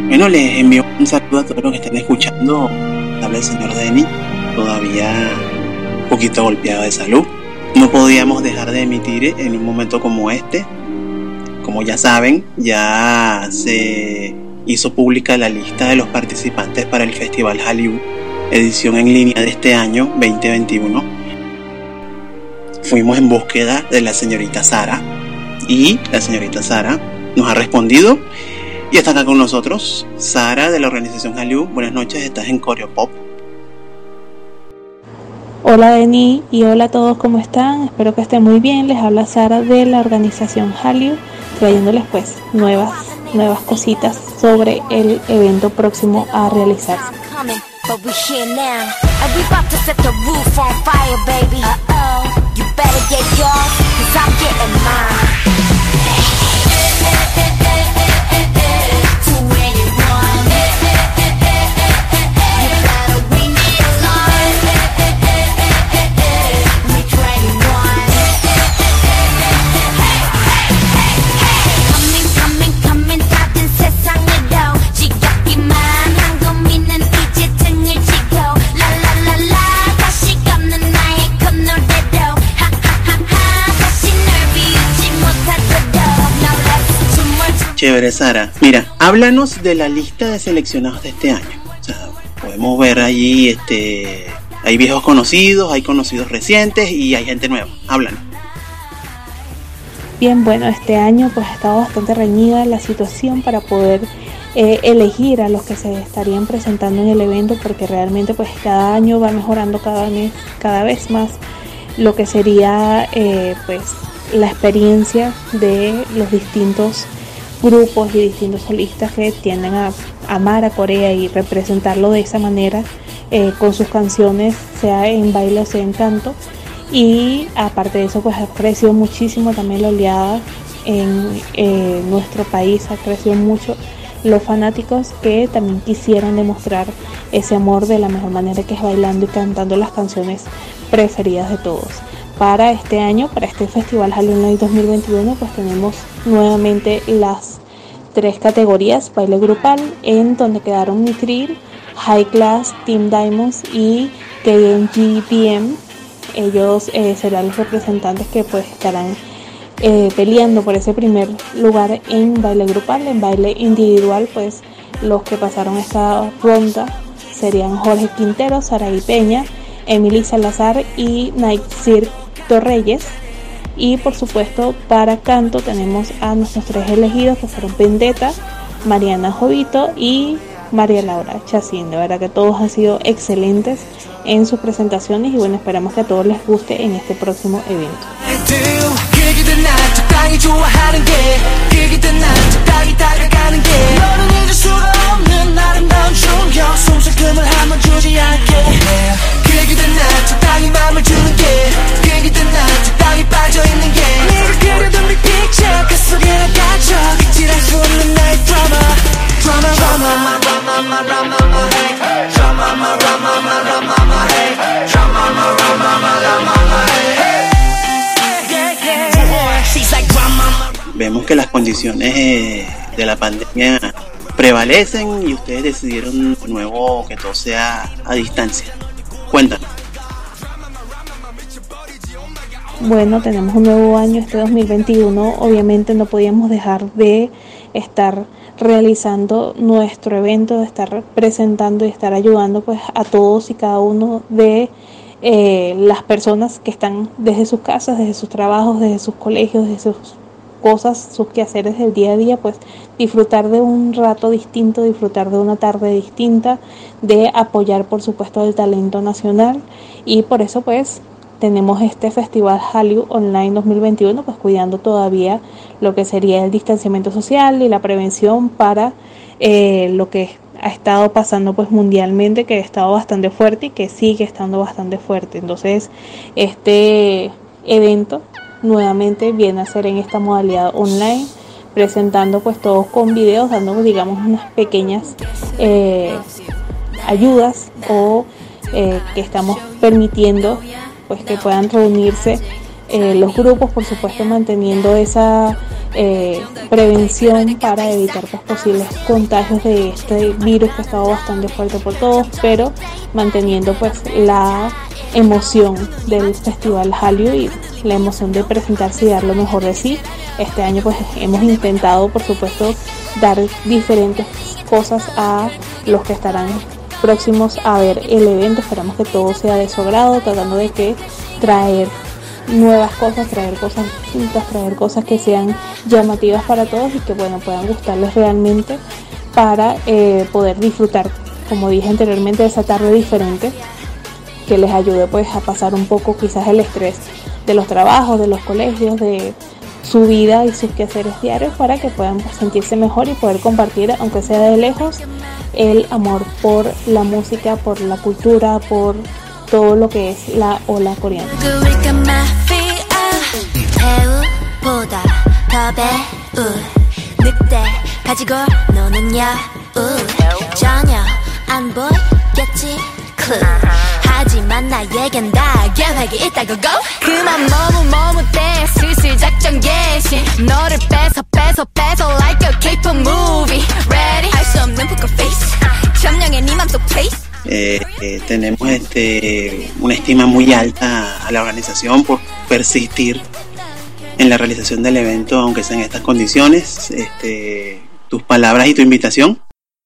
Bueno, les envío un saludo a todos los que estén escuchando. Habla el señor Denny, todavía un poquito golpeado de salud. No podíamos dejar de emitir en un momento como este. Como ya saben, ya se hizo pública la lista de los participantes para el Festival Hallyu, edición en línea de este año 2021. Fuimos en búsqueda de la señorita Sara y la señorita Sara nos ha respondido y está acá con nosotros. Sara, de la organización Hallyu, buenas noches, estás en Coreopop. Hola Denny y hola a todos, ¿cómo están? Espero que estén muy bien. Les habla Sara de la organización Hallyu, trayéndoles pues nuevas cositas sobre el evento próximo a realizarse. But we here now, and we about to set the roof on fire, baby. You better get yours, cause I'm getting mine. To where you want. You better wing it on. Make ready one. Coming, 다른 세상으로 지겹기만 한 고민은 이제 등을 지고 라라라라 다시 걷는 나의 콧노래로 하하하하 다시 널 비웃지 못하도록 Now let's do more. Chévere, Sara. Mira, háblanos de la lista de seleccionados de este año. O sea, podemos ver allí, hay viejos conocidos, hay conocidos recientes y hay gente nueva. Háblanos. Bien, bueno, este año pues ha estado bastante reñida la situación para poder elegir a los que se estarían presentando en el evento, porque realmente pues cada año va mejorando cada vez más lo que sería pues la experiencia de los distintos grupos y distintos solistas que tienden a amar a Corea y representarlo de esa manera con sus canciones, sea en baile o sea en canto. Y aparte de eso pues ha crecido muchísimo también la oleada en nuestro país, ha crecido mucho los fanáticos que también quisieran demostrar ese amor de la mejor manera, que es bailando y cantando las canciones preferidas de todos. Para este año, para este Festival Hallyu Online 2021, pues tenemos nuevamente las 3 categorías: baile grupal, en donde quedaron Nitril, High Class, Team Diamonds y KMGPM. Ellos serán los representantes que pues estarán peleando por ese primer lugar en baile grupal. En baile individual pues los que pasaron esta ronda serían Jorge Quintero, Saraí Peña, Emily Salazar y Naitsir Torreyes. Y por supuesto para canto tenemos a nuestros 3 elegidos, que fueron Vendetta, Mariana Jovito y María Laura Chacín. De verdad que todos han sido excelentes en sus presentaciones y bueno, esperamos que a todos les guste en este próximo evento. Vemos que las condiciones de la pandemia prevalecen y ustedes decidieron de nuevo que todo sea a distancia. Cuéntanos. Bueno, tenemos un nuevo año, este 2021. Obviamente no podíamos dejar de estar realizando nuestro evento, de estar presentando y estar ayudando pues a todos y cada uno de las personas que están desde sus casas, desde sus trabajos, desde sus colegios, desde sus cosas, sus quehaceres del día a día, pues disfrutar de un rato distinto, disfrutar de una tarde distinta, de apoyar por supuesto el talento nacional. Y por eso pues tenemos este Festival Hallyu Online 2021, pues cuidando todavía lo que sería el distanciamiento social y la prevención para lo que ha estado pasando pues mundialmente, que ha estado bastante fuerte y que sigue estando bastante fuerte. Entonces este evento nuevamente viene a ser en esta modalidad online, presentando pues todos con videos, dando digamos unas pequeñas ayudas o que estamos permitiendo pues que puedan reunirse los grupos, por supuesto manteniendo esa prevención para evitar pues, posibles contagios de este virus que ha estado bastante fuerte por todos, pero manteniendo pues la emoción del Festival Hallyu y la emoción de presentarse y dar lo mejor de sí. Este año pues hemos intentado por supuesto dar diferentes cosas a los que estarán próximos a ver el evento. Esperamos que todo sea de su agrado, tratando de que traer nuevas cosas, traer cosas distintas, traer cosas que sean llamativas para todos y que bueno puedan gustarles realmente para poder disfrutar, como dije anteriormente, de esa tarde diferente que les ayude pues a pasar un poco quizás el estrés de los trabajos, de los colegios, de su vida y sus quehaceres diarios, para que puedan sentirse mejor y poder compartir, aunque sea de lejos, el amor por la música, por la cultura, por todo lo que es la ola coreana. 하지만 나에겐 다 계획이 있다고 go 그만 머뭇대 슬슬 작전 개시 너를 뺏어 like a K-pop movie ready 할 수 없는 poker face 점령해 네 맘속 place. Tenemos una estima muy alta a la organización por persistir en la realización del evento, aunque sea en estas condiciones. Tus palabras y tu invitación.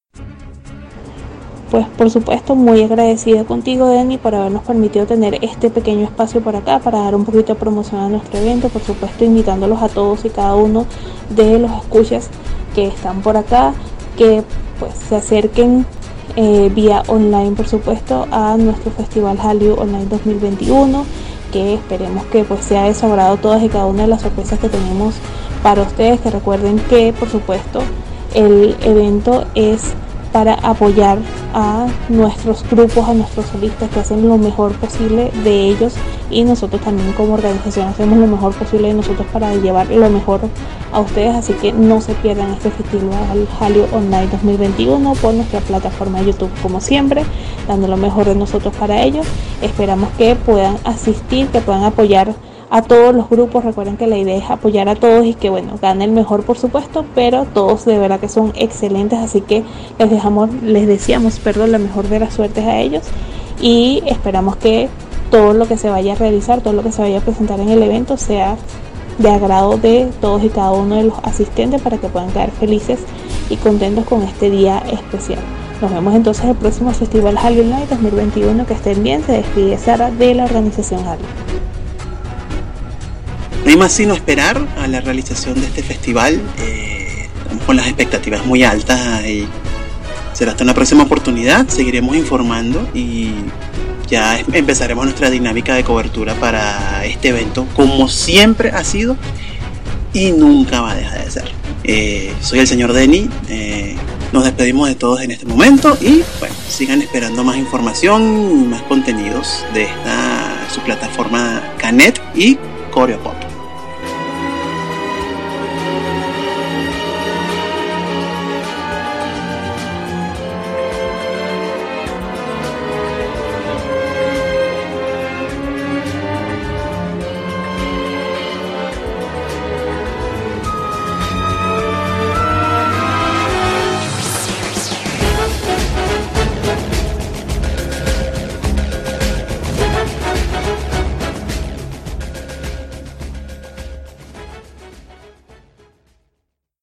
Pues por supuesto muy agradecida contigo, Denny, por habernos permitido tener este pequeño espacio por acá para dar un poquito de promoción a nuestro evento. Por supuesto invitándolos a todos y cada uno de los escuchas que están por acá, que pues se acerquen vía online por supuesto a nuestro Festival Hallyu Online 2021, que esperemos que pues sea de su agrado todas y cada una de las sorpresas que tenemos para ustedes. Que recuerden que por supuesto el evento es para apoyar a nuestros grupos, a nuestros solistas que hacen lo mejor posible de ellos, y nosotros también como organización hacemos lo mejor posible de nosotros para llevar lo mejor a ustedes. Así que no se pierdan este Festival Hallyu Online 2021 por nuestra plataforma de YouTube, como siempre, dando lo mejor de nosotros para ellos. Esperamos que puedan asistir, que puedan apoyar a todos los grupos. Recuerden que la idea es apoyar a todos y que bueno, gane el mejor por supuesto, pero todos de verdad que son excelentes, así que les deseamos la mejor de las suertes a ellos, y esperamos que todo lo que se vaya a realizar, todo lo que se vaya a presentar en el evento sea de agrado de todos y cada uno de los asistentes, para que puedan quedar felices y contentos con este día especial. Nos vemos entonces el próximo Festival Hallyu Online 2021, que estén bien. Se despide Sara de la organización Hallyu. No hay más sino esperar a la realización de este festival. Estamos con las expectativas muy altas y será hasta una próxima oportunidad. Seguiremos informando y ya empezaremos nuestra dinámica de cobertura para este evento, como siempre ha sido y nunca va a dejar de ser. Soy el señor Denny. Nos despedimos de todos en este momento y bueno, sigan esperando más información y más contenidos de su plataforma Canet y Coreopop.